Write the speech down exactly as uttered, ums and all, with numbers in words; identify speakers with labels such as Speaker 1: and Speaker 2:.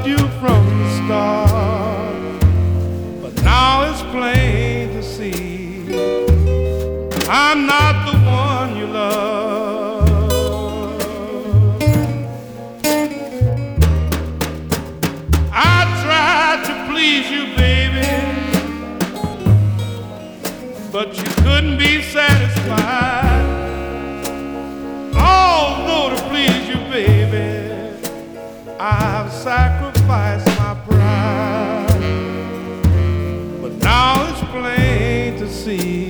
Speaker 1: loved you from the start, but now it's plain to see I'm not the one you love. I tried to please you, baby, but you couldn't be satisfied. Although to please you, baby, I've sacrificed my pride, but now it's plain to see